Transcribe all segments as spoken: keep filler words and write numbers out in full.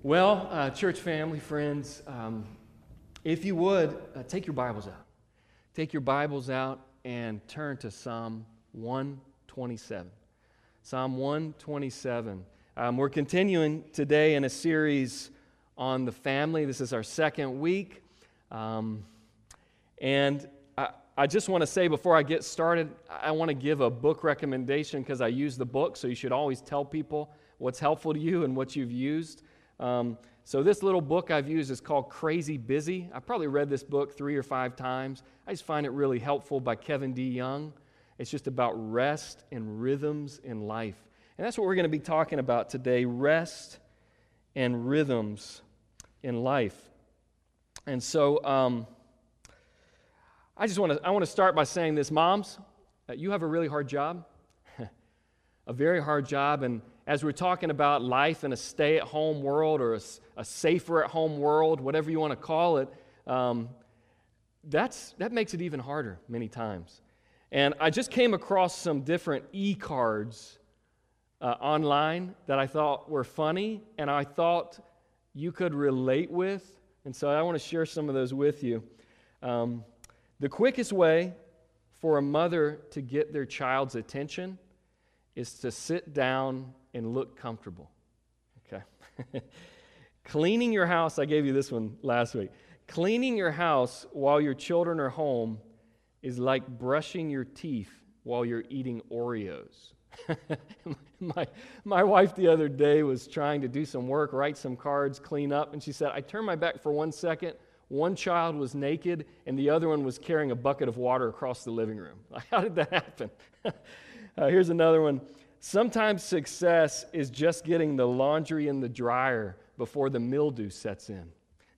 Well, uh, church family, friends, um, if you would, uh, take your Bibles out. Take your Bibles out and turn to Psalm one twenty-seven. Psalm one twenty-seven. Um, we're continuing today in a series on the family. This is our second week. Um, and I, I just want to say before I get started, I want to give a book recommendation because I use the book, so you should always tell people what's helpful to you and what you've used. Um, so this little book I've used is called Crazy Busy. I've probably read this book three or five times. I just find it really helpful, by Kevin D. Young. It's just about rest and rhythms in life. And that's what we're going to be talking about today, rest and rhythms in life. And so um, I just want to I want to start by saying this, moms, uh, you have a really hard job, a very hard job, and as we're talking about life in a stay-at-home world or a, a safer-at-home world, whatever you want to call it, um, that's that makes it even harder many times. And I just came across some different e-cards uh, online that I thought were funny, and I thought you could relate with, and so I want to share some of those with you. Um, the quickest way for a mother to get their child's attention is to sit down and look comfortable. Okay. Cleaning your house, I gave you this one last week. Cleaning your house while your children are home is like brushing your teeth while you're eating Oreos. my, my wife the other day was trying to do some work, write some cards, clean up, and she said, I turned my back for one second. One child was naked, and the other one was carrying a bucket of water across the living room. How did that happen? uh, here's another one. Sometimes success is just getting the laundry in the dryer before the mildew sets in.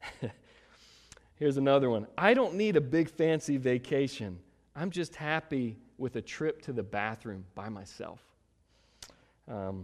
Here's another one. I don't need a big fancy vacation. I'm just happy with a trip to the bathroom by myself. Um,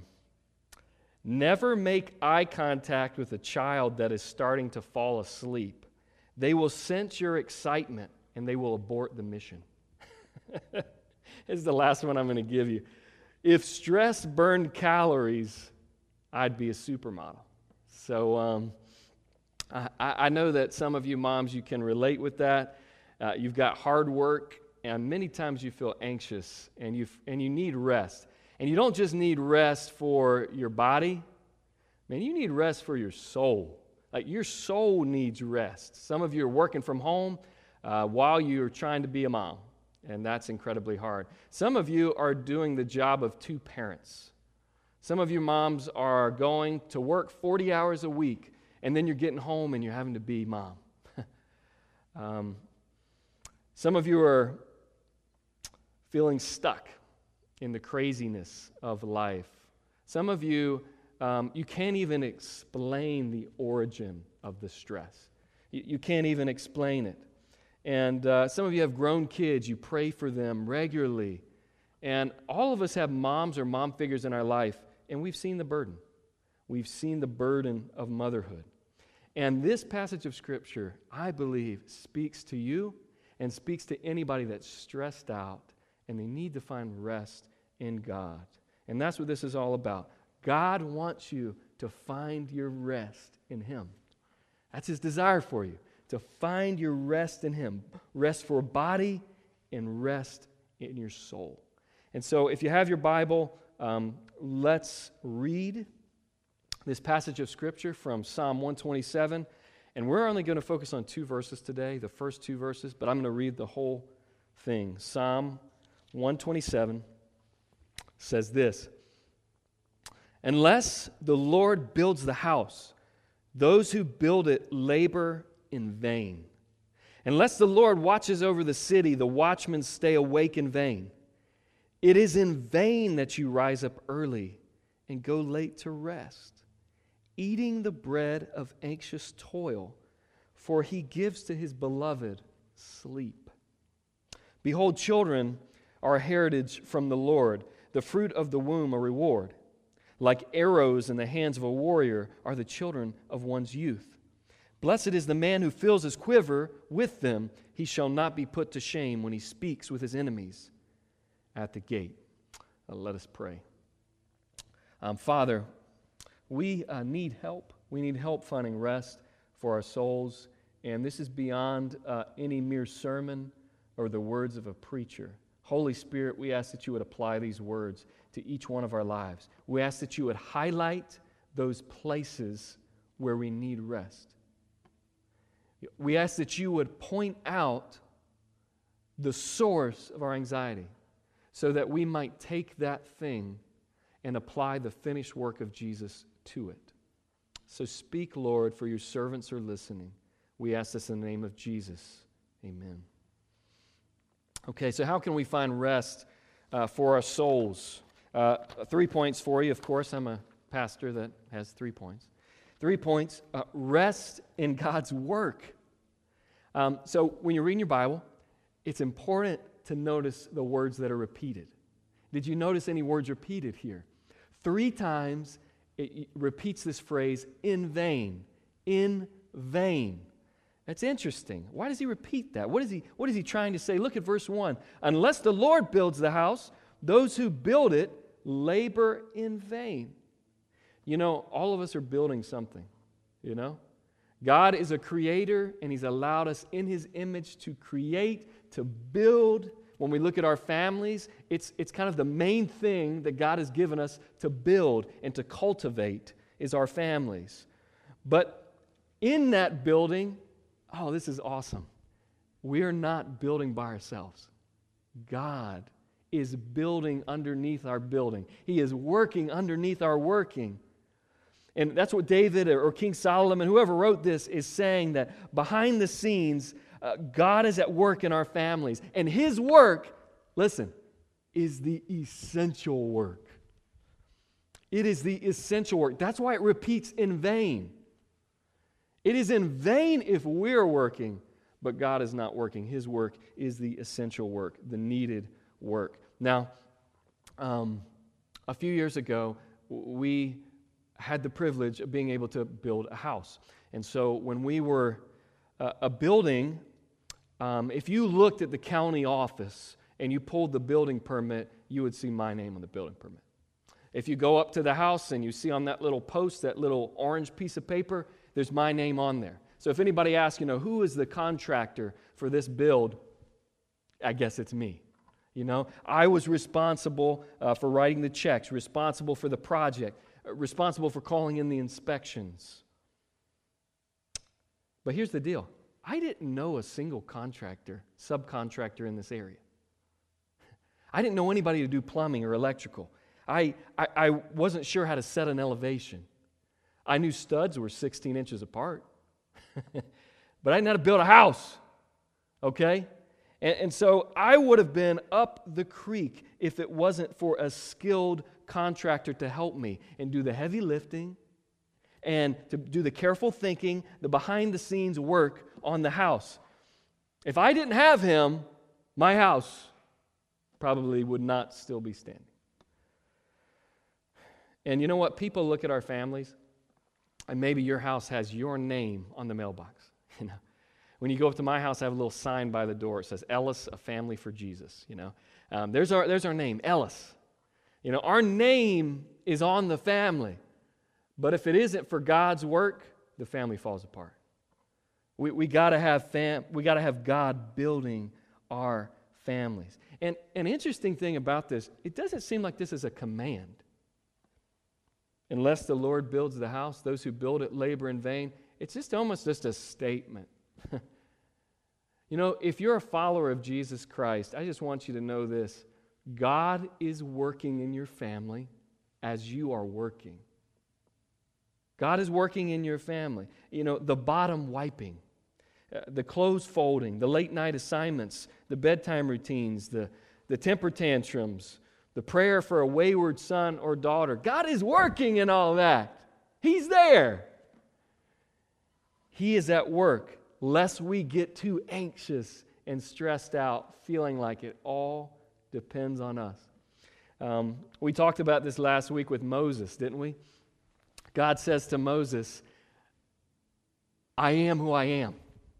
never make eye contact with a child that is starting to fall asleep. They will sense your excitement and they will abort the mission. This is the last one I'm going to give you. If stress burned calories, I'd be a supermodel. So um, I, I know that some of you moms, you can relate with that. Uh, you've got hard work, and many times you feel anxious, and you and you need rest. And you don't just need rest for your body. Man, you need rest for your soul. Like, your soul needs rest. Some of you are working from home uh, while you're trying to be a mom. And that's incredibly hard. Some of you are doing the job of two parents. Some of you moms are going to work forty hours a week, and then you're getting home and you're having to be mom. um, some of you are feeling stuck in the craziness of life. Some of you, um, you can't even explain the origin of the stress. You, you can't even explain it. And uh, some of you have grown kids. You pray for them regularly. And all of us have moms or mom figures in our life, and we've seen the burden. We've seen the burden of motherhood. And this passage of Scripture, I believe, speaks to you and speaks to anybody that's stressed out and they need to find rest in God. And that's what this is all about. God wants you to find your rest in Him. That's His desire for you. To find your rest in Him. Rest for body and rest in your soul. And so if you have your Bible, um, let's read this passage of Scripture from Psalm one twenty-seven. And we're only going to focus on two verses today, the first two verses, but I'm going to read the whole thing. Psalm one twenty-seven says this: Unless the Lord builds the house, those who build it labor in vain. Unless the Lord watches over the city, the watchmen stay awake in vain. It is in vain that you rise up early and go late to rest, eating the bread of anxious toil, for He gives to His beloved sleep. Behold, children are a heritage from the Lord, the fruit of the womb a reward. Like arrows in the hands of a warrior are the children of one's youth. Blessed is the man who fills his quiver with them. He shall not be put to shame when he speaks with his enemies at the gate. Uh, let us pray. Um, Father, we uh, need help. We need help finding rest for our souls. And this is beyond uh, any mere sermon or the words of a preacher. Holy Spirit, we ask that you would apply these words to each one of our lives. We ask that you would highlight those places where we need rest. We ask that you would point out the source of our anxiety so that we might take that thing and apply the finished work of Jesus to it. So speak, Lord, for your servants are listening. We ask this in the name of Jesus. Amen. Okay, so how can we find rest uh, for our souls? Uh, three points for you, of course. I'm a pastor that has three points. Three points. Uh, rest in God's work. Um, so when you're reading your Bible, it's important to notice the words that are repeated. Did you notice any words repeated here? Three times it repeats this phrase, in vain, in vain. That's interesting. Why does he repeat that? What is he, what is he trying to say? Look at verse one. Unless the Lord builds the house, those who build it labor in vain. You know, all of us are building something, you know? God is a creator, and he's allowed us in his image to create, to build. When we look at our families, it's, it's kind of the main thing that God has given us to build and to cultivate is our families. But in that building, oh, this is awesome. We are not building by ourselves. God is building underneath our building. He is working underneath our working. And that's what David or King Solomon, whoever wrote this, is saying, that behind the scenes, uh, God is at work in our families. And his work, listen, is the essential work. It is the essential work. That's why it repeats in vain. It is in vain if we're working, but God is not working. His work is the essential work, the needed work. Now, um, a few years ago, we had the privilege of being able to build a house. And so when we were uh, a building, um, if you looked at the county office and you pulled the building permit, you would see my name on the building permit. If you go up to the house and you see on that little post, that little orange piece of paper, there's my name on there. So if anybody asks, you know, who is the contractor for this build, I guess it's me. You know, I was responsible uh, for writing the checks, responsible for the project, responsible for calling in the inspections. But here's the deal. I didn't know a single contractor, subcontractor in this area. I didn't know anybody to do plumbing or electrical. I, I, I wasn't sure how to set an elevation. I knew studs were sixteen inches apart. But I didn't know how to build a house. Okay? And, and so I would have been up the creek if it wasn't for a skilled contractor to help me and do the heavy lifting and to do the careful thinking, the behind-the-scenes work on the house. If I didn't have him, my house probably would not still be standing. And you know what? People look at our families, and maybe your house has your name on the mailbox. You know, when you go up to my house, I have a little sign by the door. It says, Ellis, a family for Jesus. You know, um, there's our there's our name, Ellis. You know, our name is on the family. But if it isn't for God's work, the family falls apart. We we gotta have fam we gotta have God building our families. And an interesting thing about this, it doesn't seem like this is a command. Unless the Lord builds the house, those who build it labor in vain. It's just almost just a statement. You know, if you're a follower of Jesus Christ, I just want you to know this. God is working in your family as you are working. God is working in your family. You know, the bottom wiping, uh, the clothes folding, the late night assignments, the bedtime routines, the, the temper tantrums, the prayer for a wayward son or daughter. God is working in all that. He's there. He is at work, lest we get too anxious and stressed out, feeling like it all depends on us. Um, we talked about this last week with Moses, didn't we? God says to Moses, I am who I am.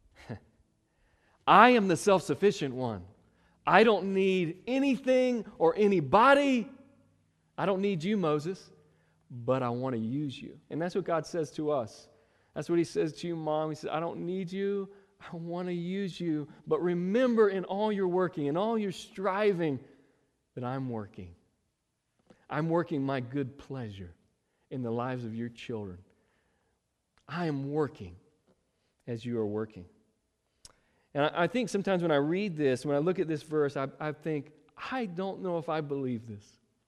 I am the self-sufficient one. I don't need anything or anybody. I don't need you, Moses. but I want to use you. And that's what God says to us. That's what he says to you, Mom. He says, I don't need you. I want to use you. But remember in all your working, in all your striving, that I'm working. I'm working my good pleasure in the lives of your children. I am working as you are working. And I, I think sometimes when I read this, when I look at this verse, I, I think, I don't know if I believe this.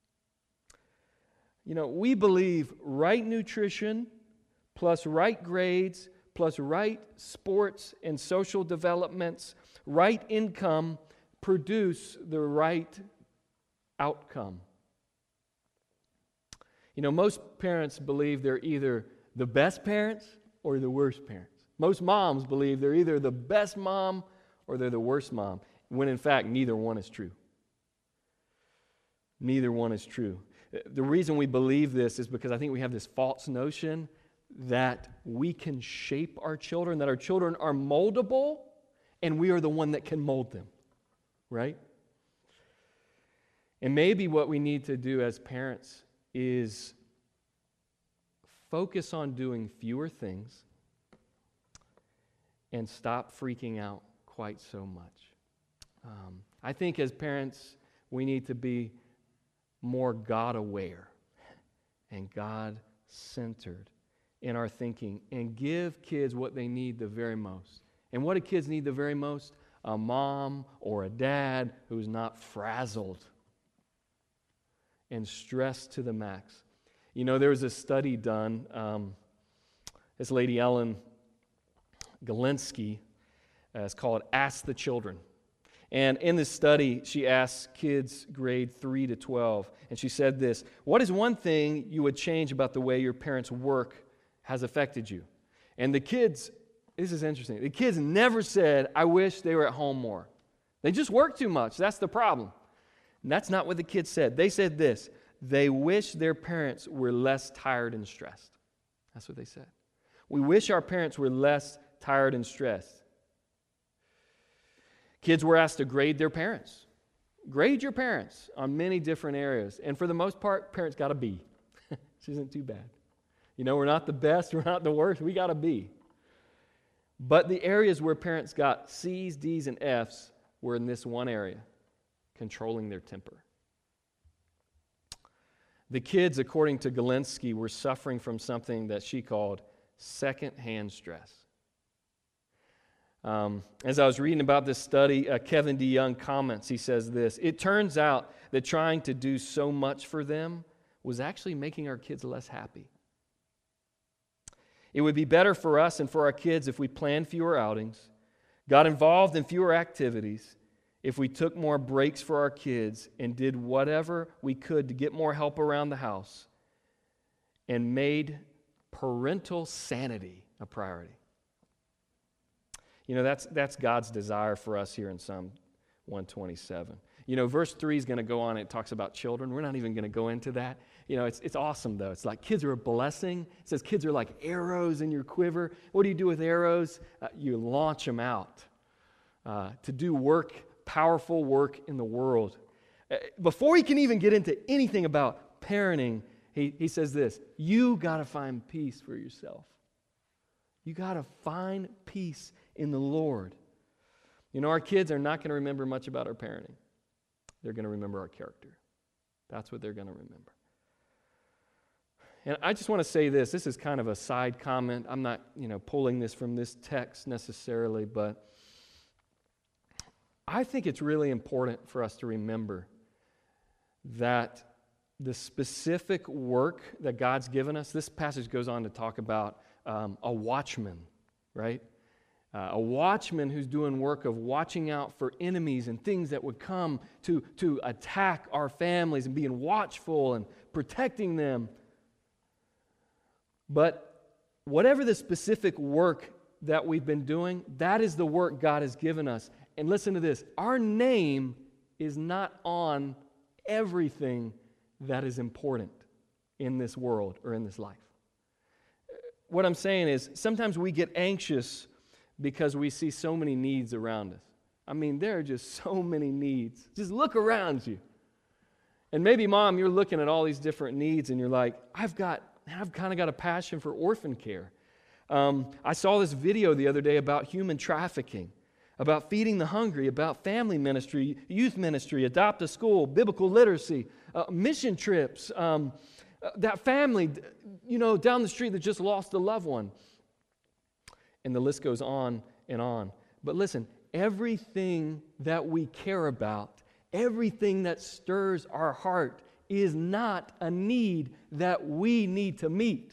You know, we believe right nutrition plus right grades plus right sports and social developments, right income produce the right outcome. You know, most parents believe they're either the best parents or the worst parents. Most moms believe they're either the best mom or they're the worst mom, when in fact neither one is true. Neither one is true. The reason we believe this is because I think we have this false notion that we can shape our children, that our children are moldable, and we are the one that can mold them, right? And maybe what we need to do as parents is focus on doing fewer things and stop freaking out quite so much. Um, I think as parents, we need to be more God-aware and God-centered in our thinking and give kids what they need the very most. And what do kids need the very most? A mom or a dad who's not frazzled and stressed to the max. You know, there was a study done. Um, this lady, Ellen Galinsky, uh, it's called Ask the Children. And in this study, she asked kids grade three to twelve, and she said this: what is one thing you would change about the way your parents' work has affected you? And the kids, this is interesting, the kids never said, I wish they were at home more. They just work too much. That's the problem. And that's not what the kids said. They said this: they wish their parents were less tired and stressed. That's what they said. We wish our parents were less tired and stressed. Kids were asked to grade their parents. Grade your parents on many different areas. And for the most part, parents got a B. This isn't too bad. You know, we're not the best, we're not the worst, we got a B. But the areas where parents got C's, D's, and F's were in this one area: controlling their temper. The kids, according to Galinsky, were suffering from something that she called secondhand stress. Um, as I was reading about this study, uh, Kevin DeYoung comments, he says this: it turns out that trying to do so much for them was actually making our kids less happy. It would be better for us and for our kids if we planned fewer outings, got involved in fewer activities, if we took more breaks for our kids and did whatever we could to get more help around the house and made parental sanity a priority. You know, that's that's God's desire for us here in Psalm one twenty-seven. You know, verse three is going to go on. It talks about children. We're not even going to go into that. You know, it's it's awesome, though. It's like kids are a blessing. It says kids are like arrows in your quiver. What do you do with arrows? Uh, you launch them out uh, to do work, powerful work in the world. Uh, before he can even get into anything about parenting, he, he says this: you got to find peace for yourself. You got to find peace in the Lord. You know, our kids are not going to remember much about our parenting. They're going to remember our character. That's what they're going to remember. And I just want to say this. This is kind of a side comment. I'm not, you know, pulling this from this text necessarily, but I think it's really important for us to remember that the specific work that God's given us, this passage goes on to talk about um, a watchman, right? Uh, a watchman who's doing work of watching out for enemies and things that would come to, to attack our families and being watchful and protecting them. But whatever the specific work that we've been doing, that is the work God has given us. And listen to this: our name is not on everything that is important in this world or in this life. What I'm saying is, sometimes we get anxious because we see so many needs around us. I mean, there are just so many needs. Just look around you. And maybe, Mom, you're looking at all these different needs and you're like, I've got, I've kind of got a passion for orphan care. Um, I saw this video the other day about human trafficking, about feeding the hungry, about family ministry, youth ministry, adopt a school, biblical literacy, uh, mission trips, um, uh, that family, you know, down the street that just lost a loved one. And the list goes on and on. But listen, everything that we care about, everything that stirs our heart is not a need that we need to meet.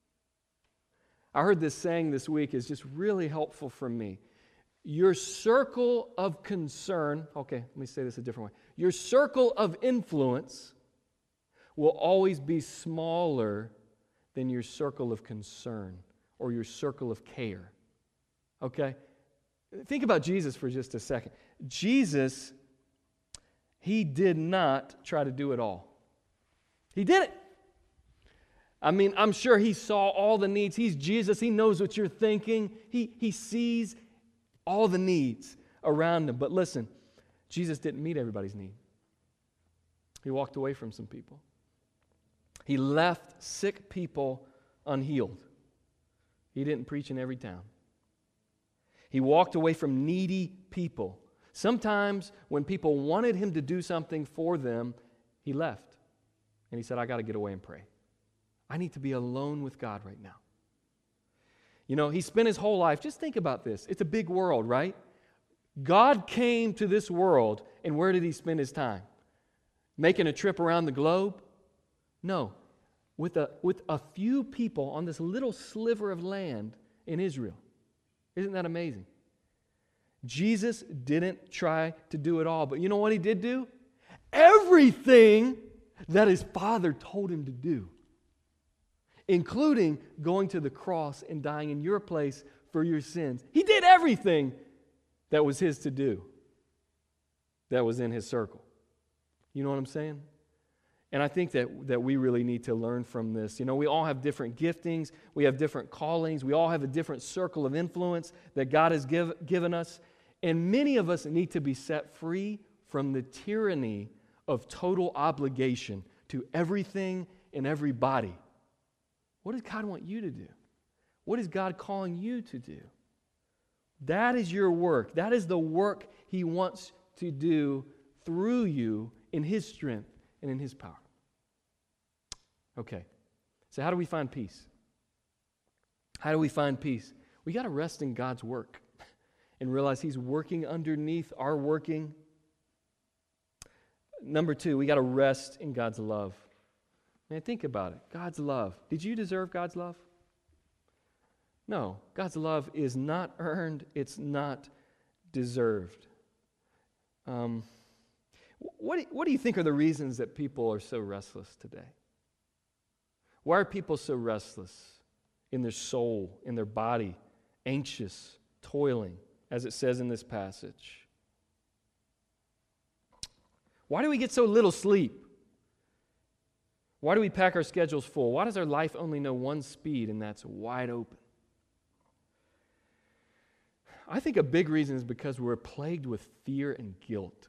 I heard this saying this week is just really helpful for me. Your circle of concern, okay, let me say this a different way. Your circle of influence will always be smaller than your circle of concern or your circle of care. Okay? Think about Jesus for just a second. Jesus, he did not try to do it all. He did it. I mean, I'm sure he saw all the needs. He's Jesus. He knows what you're thinking. He, he sees all the needs around him. But listen, Jesus didn't meet everybody's need. He walked away from some people. He left sick people unhealed. He didn't preach in every town. He walked away from needy people. Sometimes when people wanted him to do something for them, he left. And he said, I got to get away and pray. I need to be alone with God right now. You know, he spent his whole life, just think about this. It's a big world, right? God came to this world, and where did he spend his time? Making a trip around the globe? No. With a, with a few people on this little sliver of land in Israel. Isn't that amazing? Jesus didn't try to do it all, but you know what he did do? Everything that his Father told him to do, including going to the cross and dying in your place for your sins. He did everything that was his to do, that was in his circle. You know what I'm saying? And I think that, that we really need to learn from this. You know, we all have different giftings. We have different callings. We all have a different circle of influence that God has give, given us. And many of us need to be set free from the tyranny of total obligation to everything and everybody. What does God want you to do? What is God calling you to do? That is your work. That is the work he wants to do through you in his strength and in his power. Okay, so how do we find peace? How do we find peace? We got to rest in God's work and realize he's working underneath our working. Number two, we got to rest in God's love. Man, think about it. God's love. Did you deserve God's love? No. God's love is not earned. It's not deserved. Um, what, do, what do you think are the reasons that people are so restless today? Why are people so restless in their soul, in their body, anxious, toiling, as it says in this passage? Why do we get so little sleep? Why do we pack our schedules full? Why does our life only know one speed, and that's wide open? I think a big reason is because we're plagued with fear and guilt.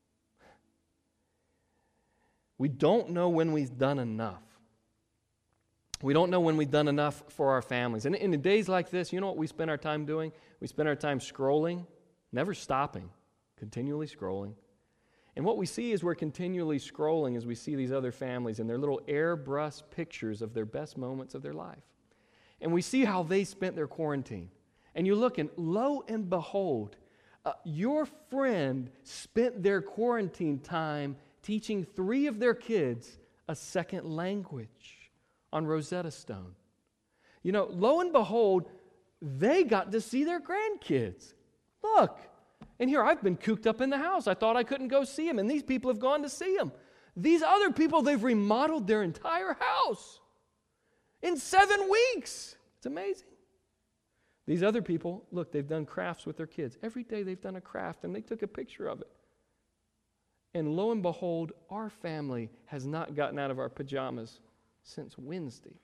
We don't know when we've done enough. We don't know when we've done enough for our families. And in the days like this, you know what we spend our time doing? We spend our time scrolling, never stopping, continually scrolling. And what we see is we're continually scrolling as we see these other families and their little airbrush pictures of their best moments of their life. And we see how they spent their quarantine. And you look and lo and behold, uh, your friend spent their quarantine time teaching three of their kids a second language on Rosetta Stone. You know, lo and behold, they got to see their grandkids. Look. And here, I've been cooped up in the house. I thought I couldn't go see them, and these people have gone to see them. These other people, they've remodeled their entire house in seven weeks. It's amazing. These other people, look, they've done crafts with their kids. Every day they've done a craft, and they took a picture of it. And lo and behold, our family has not gotten out of our pajamas since Wednesday.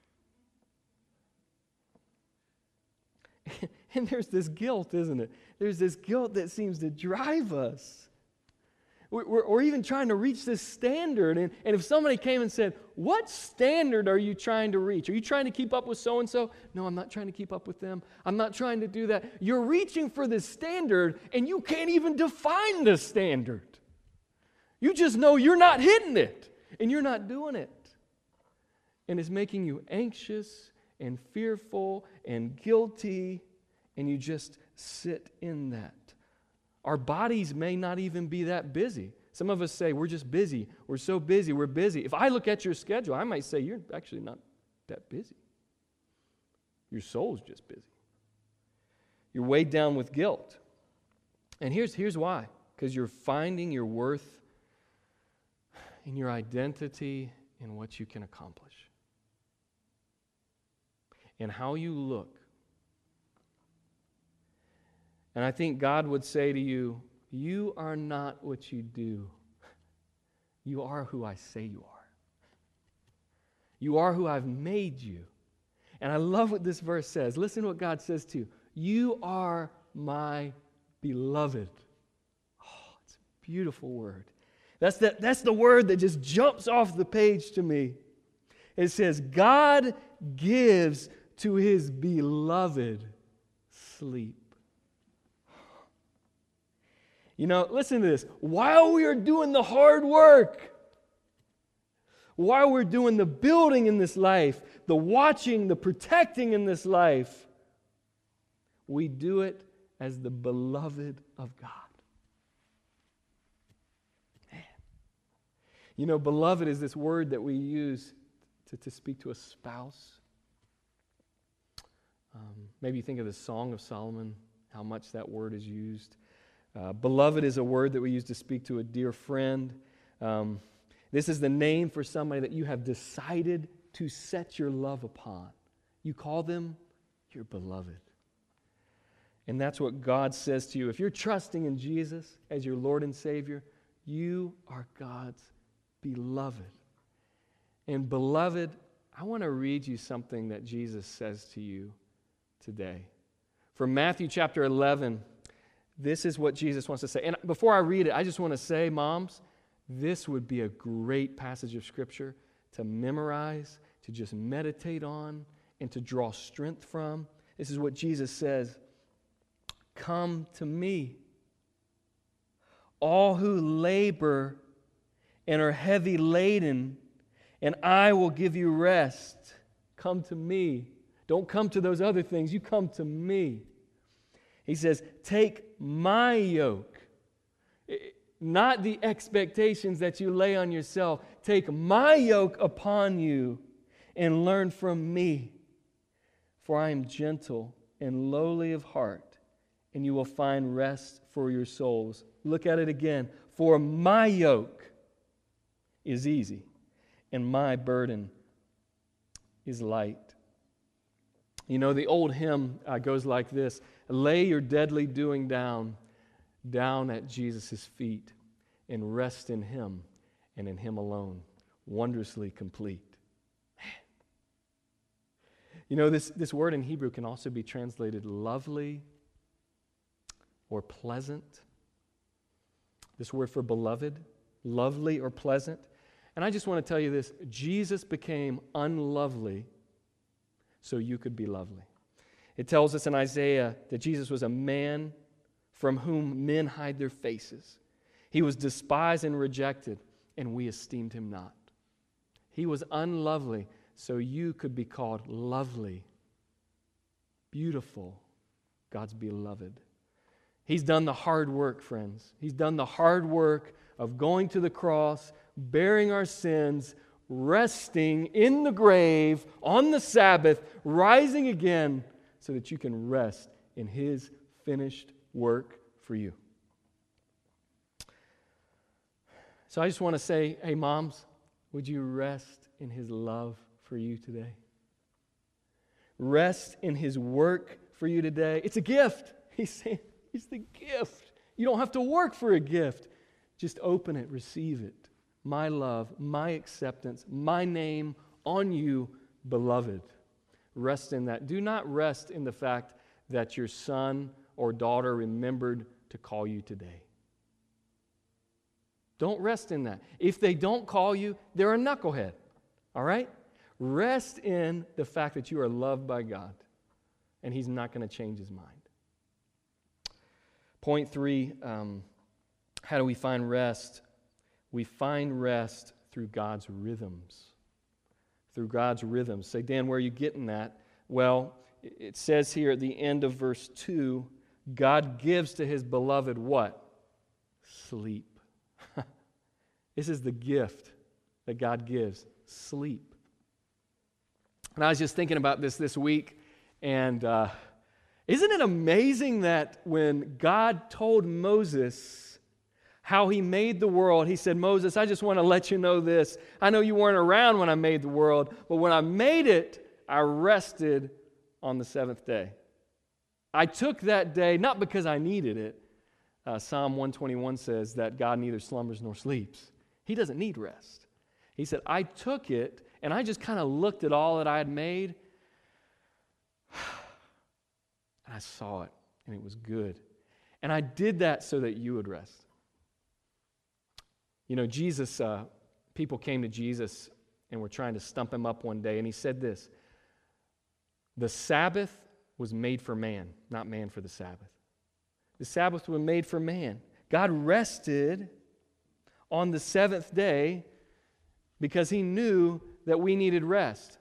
And there's this guilt, isn't it? There's this guilt that seems to drive us. We're, we're even trying to reach this standard. And, and if somebody came and said, what standard are you trying to reach? Are you trying to keep up with so-and-so? No, I'm not trying to keep up with them. I'm not trying to do that. You're reaching for this standard, and you can't even define the standard. You just know you're not hitting it, and you're not doing it. And it's making you anxious and fearful and guilty, and you just sit in that. Our bodies may not even be that busy. Some of us say, we're just busy. We're so busy. We're busy. If I look at your schedule, I might say, you're actually not that busy. Your soul's just busy. You're weighed down with guilt. And here's, here's why. Because you're finding your worth in your identity in what you can accomplish. And how you look. And I think God would say to you, you are not what you do. You are who I say you are. You are who I've made you. And I love what this verse says. Listen to what God says to you. You are my beloved. Oh, it's a beautiful word. That's the, that's the word that just jumps off the page to me. It says, God gives to his beloved sleep. You know, listen to this. While we are doing the hard work, while we're doing the building in this life, the watching, the protecting in this life, we do it as the beloved of God. Man. You know, beloved is this word that we use to, to speak to a spouse. Um, maybe you think of the Song of Solomon, how much that word is used. Uh, beloved is a word that we use to speak to a dear friend. Um, this is the name for somebody that you have decided to set your love upon. You call them your beloved. And that's what God says to you. If you're trusting in Jesus as your Lord and Savior, you are God's beloved. And beloved, I want to read you something that Jesus says to you today. From Matthew chapter eleven, this is what Jesus wants to say. And before I read it, I just want to say, moms, this would be a great passage of Scripture to memorize, to just meditate on, and to draw strength from. This is what Jesus says. Come to me, all who labor and are heavy laden, and I will give you rest. Come to me. Don't come to those other things. You come to me. He says, take my yoke. Not the expectations that you lay on yourself. Take my yoke upon you and learn from me. For I am gentle and lowly of heart, and you will find rest for your souls. Look at it again. For my yoke is easy, and my burden is light. You know, the old hymn uh, goes like this. Lay your deadly doing down, down at Jesus' feet, and rest in Him and in Him alone, wondrously complete. Man. You know, this, this word in Hebrew can also be translated lovely or pleasant. This word for beloved, lovely or pleasant. And I just want to tell you this, Jesus became unlovely so you could be lovely. It tells us in Isaiah that Jesus was a man from whom men hide their faces. He was despised and rejected, and we esteemed him not. He was unlovely so you could be called lovely, beautiful, God's beloved. He's done the hard work, friends. He's done the hard work of going to the cross, bearing our sins, resting in the grave on the Sabbath, rising again so that you can rest in His finished work for you. So I just want to say, hey moms, would you rest in His love for you today? Rest in His work for you today. It's a gift. He's saying it's the gift. You don't have to work for a gift. Just open it, receive it. My love, my acceptance, my name on you, beloved. Rest in that. Do not rest in the fact that your son or daughter remembered to call you today. Don't rest in that. If they don't call you, they're a knucklehead. All right? Rest in the fact that you are loved by God, and He's not going to change His mind. Point three, um, how do we find rest? We find rest through God's rhythms. Through God's rhythms. Say, Dan, where are you getting that? Well, it says here at the end of verse two, God gives to His beloved what? Sleep. This is the gift that God gives. Sleep. And I was just thinking about this this week, and uh, isn't it amazing that when God told Moses how He made the world, He said, Moses, I just want to let you know this. I know you weren't around when I made the world, but when I made it, I rested on the seventh day. I took that day, not because I needed it. Uh, Psalm one twenty-one says that God neither slumbers nor sleeps. He doesn't need rest. He said, I took it, and I just kind of looked at all that I had made, and I saw it, and it was good. And I did that so that you would rest. You know, Jesus, uh, people came to Jesus and were trying to stump Him up one day, and He said this, the Sabbath was made for man, not man for the Sabbath. The Sabbath was made for man. God rested on the seventh day because He knew that we needed rest.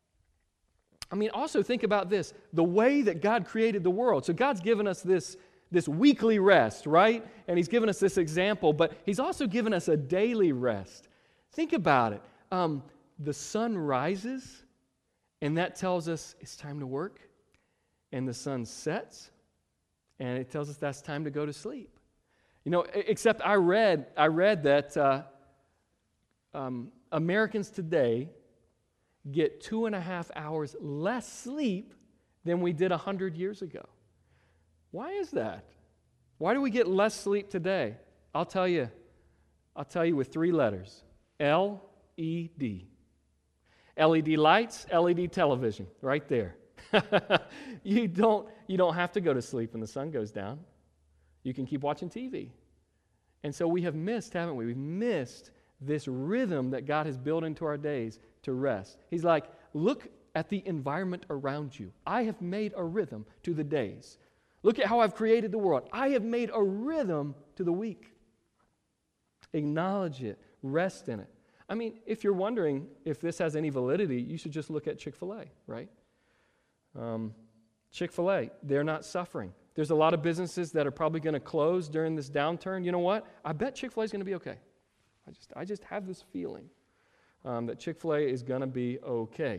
I mean, also think about this, the way that God created the world. So God's given us this, this weekly rest, right? And He's given us this example, but He's also given us a daily rest. Think about it. Um, the sun rises, and that tells us it's time to work. And the sun sets, and it tells us that's time to go to sleep. You know, except I read, I read that uh, um, Americans today get two and a half hours less sleep than we did a hundred years ago. Why is that? Why do we get less sleep today? I'll tell you. I'll tell you with three letters. L E D. L E D lights, L E D television, right there. you don't you don't have to go to sleep when the sun goes down. You can keep watching T V. And so we have missed, haven't we? We've missed this rhythm that God has built into our days to rest. He's like, look at the environment around you. I have made a rhythm to the days. Look at how I've created the world. I have made a rhythm to the week. Acknowledge it. Rest in it. I mean, if you're wondering if this has any validity, you should just look at Chick-fil-A, right? Um, Chick-fil-A, they're not suffering. There's a lot of businesses that are probably going to close during this downturn. You know what? I bet Chick-fil-A is going to be okay. I just, I just have this feeling um, that Chick-fil-A is going to be okay.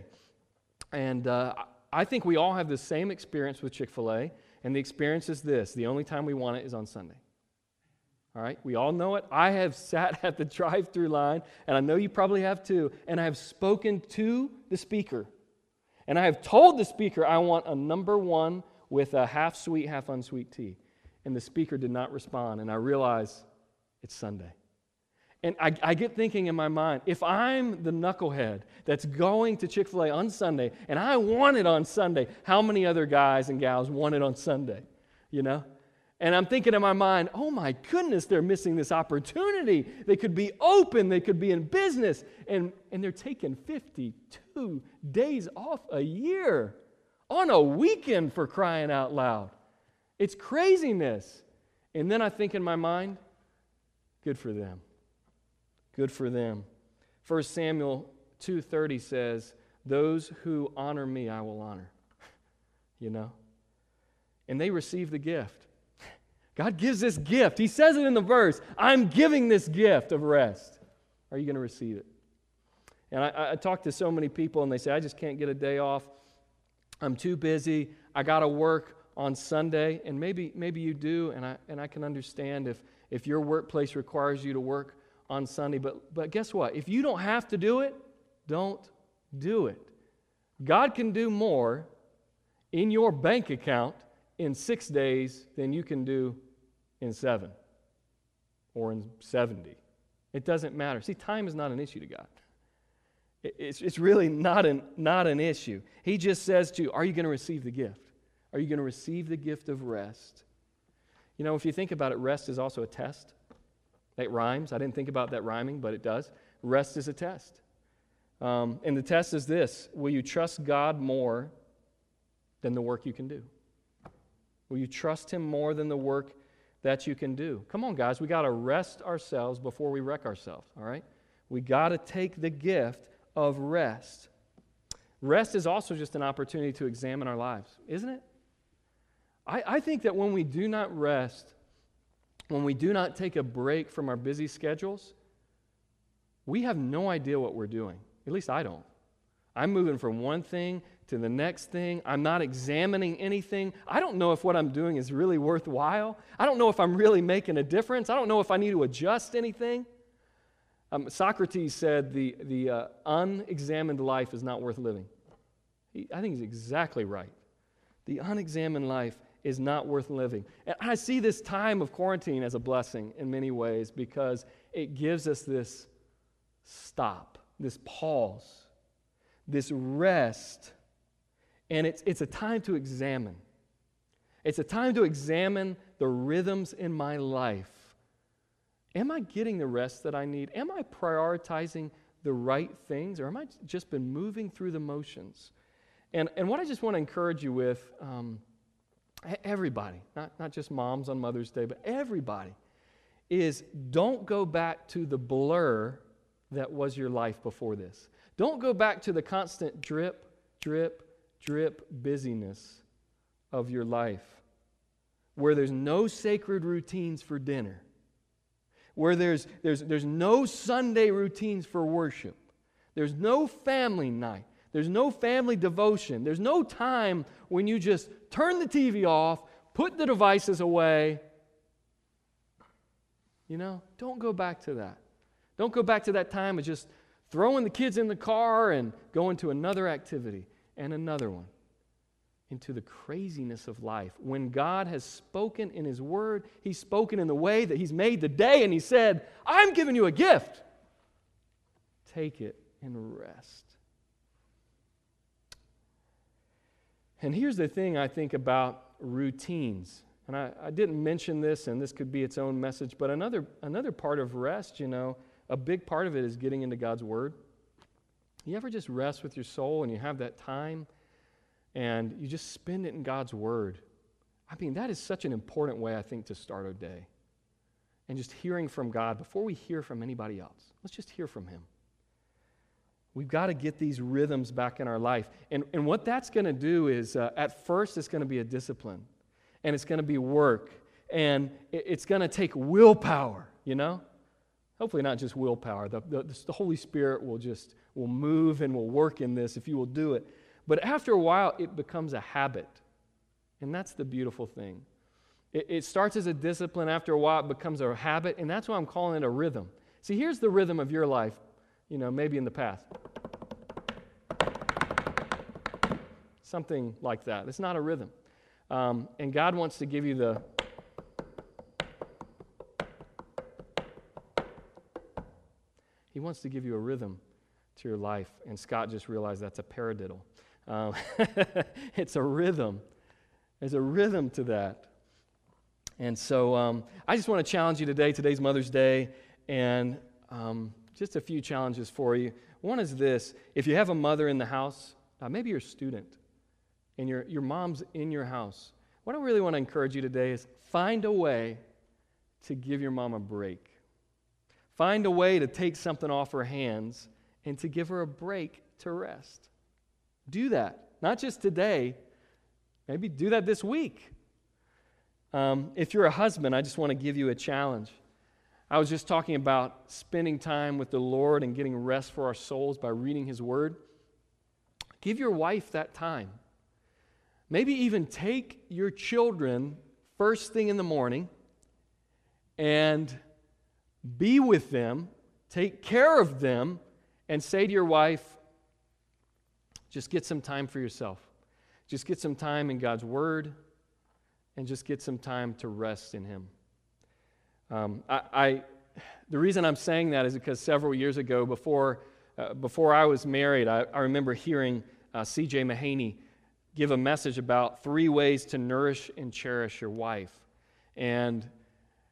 And uh, I think we all have the same experience with Chick-fil-A, and the experience is this: the only time we want it is on Sunday. All right? We all know it. I have sat at the drive-through line, and I know you probably have too, and I have spoken to the speaker. And I have told the speaker I want a number one with a half sweet, half unsweet tea. And the speaker did not respond, and I realize it's Sunday. And I, I get thinking in my mind, if I'm the knucklehead that's going to Chick-fil-A on Sunday, and I want it on Sunday, how many other guys and gals want it on Sunday? You know? And I'm thinking in my mind, oh my goodness, they're missing this opportunity. They could be open, they could be in business, and, and they're taking fifty-two days off a year on a weekend, for crying out loud. It's craziness. And then I think in my mind, good for them. Good for them. First Samuel two thirty says, those who honor me, I will honor. You know? And they receive the gift. God gives this gift. He says it in the verse, I'm giving this gift of rest. Are you going to receive it? And I, I talk to so many people, and they say, I just can't get a day off. I'm too busy. I got to work on Sunday. And maybe maybe you do, and I and I can understand if, if your workplace requires you to work on Sunday. But, but guess what? If you don't have to do it, don't do it. God can do more in your bank account in six days than you can do in seven or in seventy. It doesn't matter. See, time is not an issue to God. It's, it's really not an, not an issue. He just says to you, are you going to receive the gift? Are you going to receive the gift of rest? You know, if you think about it, rest is also a test. That rhymes. I didn't think about that rhyming, but it does. Rest is a test. Um, and the test is this: will you trust God more than the work you can do? Will you trust Him more than the work that you can do? Come on, guys. We got to rest ourselves before we wreck ourselves, all right? We got to take the gift of rest. Rest is also just an opportunity to examine our lives, isn't it? I, I think that when we do not rest, when we do not take a break from our busy schedules, we have no idea what we're doing. At least I don't. I'm moving from one thing to the next thing. I'm not examining anything. I don't know if what I'm doing is really worthwhile. I don't know if I'm really making a difference. I don't know if I need to adjust anything. Um, Socrates said the, the uh, unexamined life is not worth living. He, I think he's exactly right. The unexamined life is not worth living. And I see this time of quarantine as a blessing in many ways because it gives us this stop, this pause, this rest, and it's, it's a time to examine. It's a time to examine the rhythms in my life. Am I getting the rest that I need? Am I prioritizing the right things, or am I just been moving through the motions? And, and what I just want to encourage you with, um, everybody, not, not just moms on Mother's Day, but everybody, is don't go back to the blur that was your life before this. Don't go back to the constant drip, drip, drip busyness of your life, where there's no sacred routines for dinner, where there's, there's, there's no Sunday routines for worship, there's no family night, there's no family devotion, there's no time when you just turn the T V off, put the devices away. You know, don't go back to that. Don't go back to that time of just throwing the kids in the car and going to another activity and another one, into the craziness of life. When God has spoken in His Word, He's spoken in the way that He's made the day, and He said, I'm giving you a gift. Take it and rest. And here's the thing I think about routines. And I, I didn't mention this, and this could be its own message, but another, another part of rest, you know, a big part of it is getting into God's Word. You ever just rest with your soul and you have that time and you just spend it in God's Word? I mean, that is such an important way, I think, to start a day. And just hearing from God before we hear from anybody else. Let's just hear from Him. We've got to get these rhythms back in our life. And, and what that's going to do is, uh, at first, it's going to be a discipline. And it's going to be work. And it, it's going to take willpower, you know? Hopefully not just willpower. The, the, the Holy Spirit will just will move and will work in this if you will do it. But after a while, it becomes a habit. And that's the beautiful thing. It, it starts as a discipline. After a while, it becomes a habit. And that's why I'm calling it a rhythm. See, here's the rhythm of your life, you know, maybe in the past. Something like that. It's not a rhythm. Um, and God wants to give you the... He wants to give you a rhythm to your life. And Scott just realized that's a paradiddle. Um, it's a rhythm. There's a rhythm to that. And so um, I just want to challenge you today. Today's Mother's Day. And um, just a few challenges for you. One is this. If you have a mother in the house, uh, maybe you're a student, and your, your mom's in your house. What I really want to encourage you today is find a way to give your mom a break. Find a way to take something off her hands and to give her a break to rest. Do that. Not just today. Maybe do that this week. Um, if you're a husband, I just want to give you a challenge. I was just talking about spending time with the Lord and getting rest for our souls by reading His Word. Give your wife that time. Maybe even take your children first thing in the morning and be with them, take care of them, and say to your wife, just get some time for yourself. Just get some time in God's Word, and just get some time to rest in Him. Um, I, I, the reason I'm saying that is because several years ago, before uh, before I was married, I, I remember hearing uh, C J Mahaney give a message about three ways to nourish and cherish your wife. And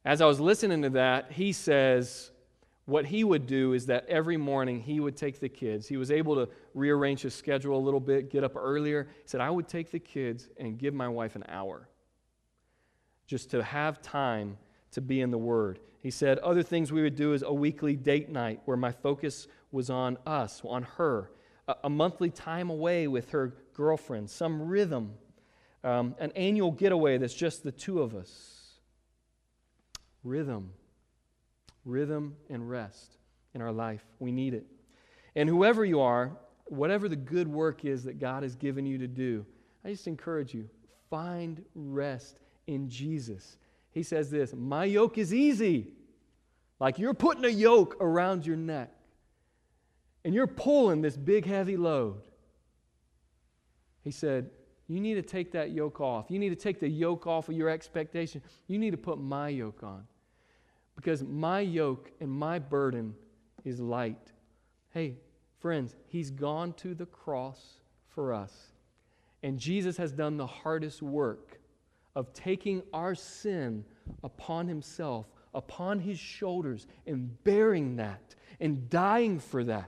as I was listening to that, he says what he would do is that every morning he would take the kids. He was able to rearrange his schedule a little bit, get up earlier. He said, I would take the kids and give my wife an hour just to have time to be in the Word. He said other things we would do is a weekly date night where my focus was on us, on her, a, a monthly time away with her girlfriend, some rhythm, um, an annual getaway that's just the two of us. Rhythm. Rhythm and rest in our life. We need it. And whoever you are, whatever the good work is that God has given you to do, I just encourage you, find rest in Jesus. He says this, my yoke is easy. Like you're putting a yoke around your neck and you're pulling this big heavy load. He said, you need to take that yoke off. You need to take the yoke off of your expectation. You need to put my yoke on. Because my yoke and my burden is light. Hey, friends, He's gone to the cross for us. And Jesus has done the hardest work of taking our sin upon Himself, upon His shoulders, and bearing that, and dying for that,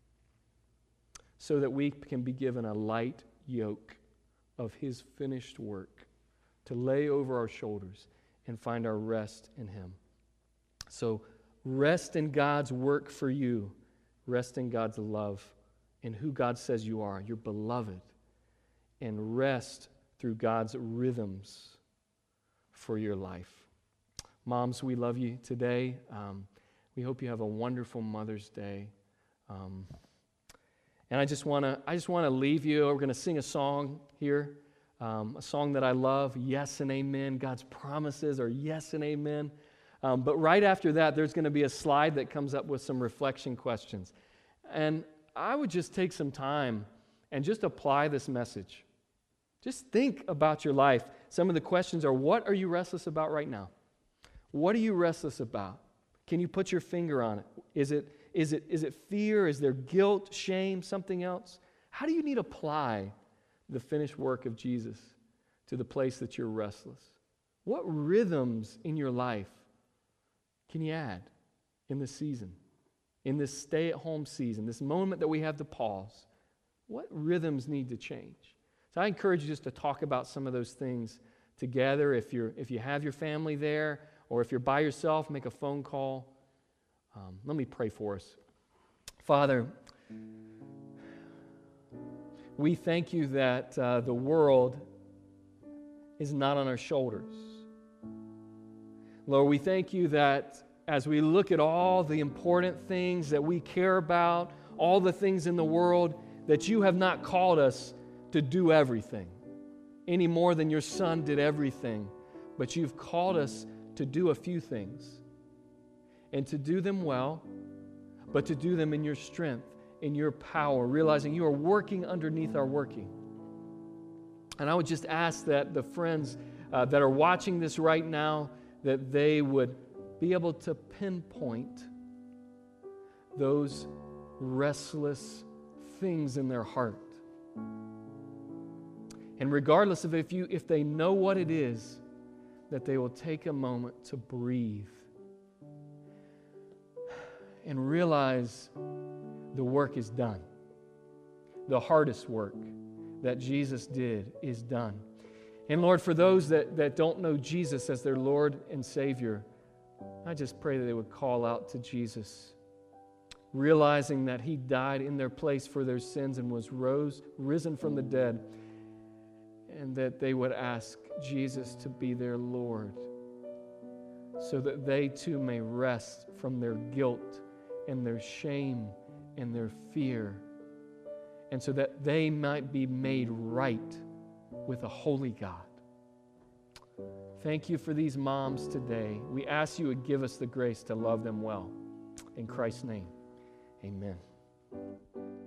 so that we can be given a light yoke of His finished work to lay over our shoulders and find our rest in Him. So rest in God's work for you. Rest in God's love in who God says you are. You're beloved. And rest through God's rhythms for your life. Moms, we love you today. Um, we hope you have a wonderful Mother's Day. Um, and I just want to I just want to leave you. We're going to sing a song here, um, a song that I love, Yes and Amen. God's promises are yes and amen. Um, but right after that, there's going to be a slide that comes up with some reflection questions. And I would just take some time and just apply this message. Just think about your life. Some of the questions are, what are you restless about right now? What are you restless about? Can you put your finger on it? Is it, is it, is it fear? Is there guilt, shame, something else? How do you need to apply the finished work of Jesus to the place that you're restless? What rhythms in your life can you add in this season, in this stay-at-home season, this moment that we have to pause? What rhythms need to change? So I encourage you just to talk about some of those things together. If you're if you have your family there, or if you're by yourself, make a phone call. Um, let me pray for us. Father, we thank you that uh, the world is not on our shoulders. Lord, we thank you that as we look at all the important things that we care about, all the things in the world, that you have not called us to do everything any more than your Son did everything, but you've called us to do a few things and to do them well, but to do them in your strength, in your power, realizing you are working underneath our working. And I would just ask that the friends uh, that are watching this right now, that they would be able to pinpoint those restless things in their heart. And regardless of if you if they know what it is, that they will take a moment to breathe and realize the work is done. The hardest work that Jesus did is done. And Lord, for those that, that don't know Jesus as their Lord and Savior, I just pray that they would call out to Jesus, realizing that He died in their place for their sins and was rose, risen from the dead, and that they would ask Jesus to be their Lord, so that they too may rest from their guilt and their shame and their fear, and so that they might be made right with a holy God. Thank you for these moms today. We ask you would give us the grace to love them well. In Christ's name, amen.